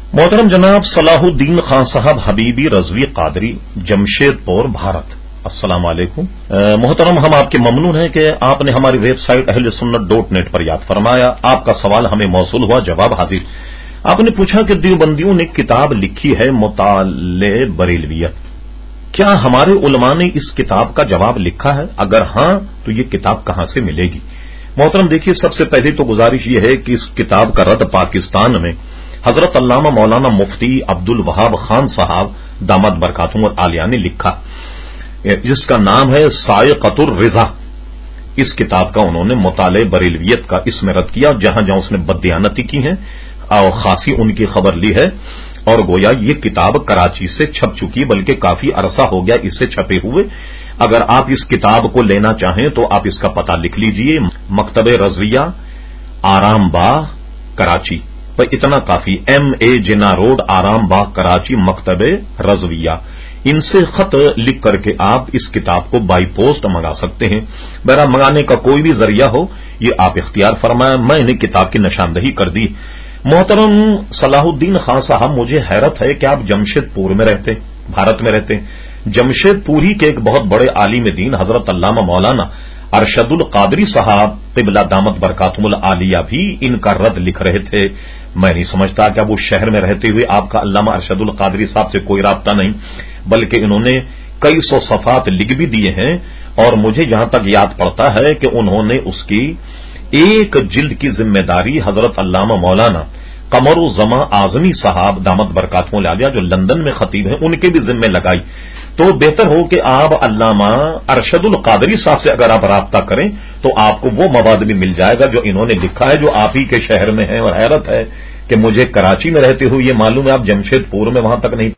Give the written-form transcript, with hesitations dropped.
मोहतरम जनाब सलाहुद्दीन खान साहब हबीबी रजवी कादरी, जमशेदपुर, भारत। अस्सलाम वालेकुम। मोहतरम, हम आपके ममनून हैं कि आपने हमारी वेबसाइट ahlusunnat.net पर याद फरमाया। आपका सवाल हमें मौसूल हुआ, जवाब हाजिर। आपने पूछा कि देवबंदियों ने किताब लिखी है मुताले बरेलवियत, क्या हमारे उलमा ने इस किताब का जवाब लिखा है? अगर हां तो ये किताब कहां से मिलेगी? मोहतरम देखिए, सबसे पहले तो गुजारिश ये है कि इस किताब का रद्द पाकिस्तान में हजरत अल्लामा मौलाना मुफ्ती अब्दुल वहाब खान साहब दामद बरकातुहुम और आलिया ने लिखा, जिसका नाम है सायकतुर रिजा। इस किताब का उन्होंने मुताले बरेलवियत का इसमें रद्द किया, जहां जहां उसने बददियानती की है और खासी उनकी खबर ली है। और गोया ये किताब कराची से छप चुकी, बल्कि काफी अरसा हो गया इसे छपे हुए। अगर आप इस किताब को लेना चाहें तो आप इसका पता लिख लीजिए, मकतब रजविया, आराम बाग, कराची। पर इतना काफी, MA जिना रोड, आराम बाग, कराची, मकतब रजविया। इनसे खत लिख करके आप इस किताब को बाई पोस्ट मंगा सकते हैं। बहरा मंगाने का कोई भी जरिया हो, ये आप इख्तियार फरमाएं। मैं इन्हें किताब की निशानदही कर दी। मोहतरम सलाहुद्दीन खान साहब, मुझे हैरत है कि आप जमशेदपुर में रहते, भारत में रहते। जमशेदपुर ही के एक बहुत बड़े आलिम दीन हजरत अल्लामा मौलाना अरशदुल कादरी साहब क़िबला दामद बरकातुहुल आलिया भी इनका रद्द लिख रहे थे। मैं नहीं समझता कि अब उस शहर में रहते हुए आपका अल्लामा अरशदुल कादरी साहब से कोई राब्ता नहीं, बल्कि इन्होंने कई सौ सफात लिख भी दिए हैं। और मुझे जहां तक याद पड़ता है कि उन्होंने उसकी एक जिल्द की जिम्मेदारी हजरत अल्लामा मौलाना कमरुज़्ज़मा आजमी साहब दामद बरकातुहुल आलिया, जो लंदन में खतीब हैं, उनके भी जिम्मे लगाई। तो बेहतर हो कि आप अल्लामा अरशदुल कादरी साहब से अगर आप राब्ता करें तो आपको वो मवाद भी मिल जाएगा जो इन्होंने लिखा है, जो आप ही के शहर में है। और हैरत है कि मुझे कराची में रहते हुए ये मालूम है, आप जमशेदपुर में वहां तक नहीं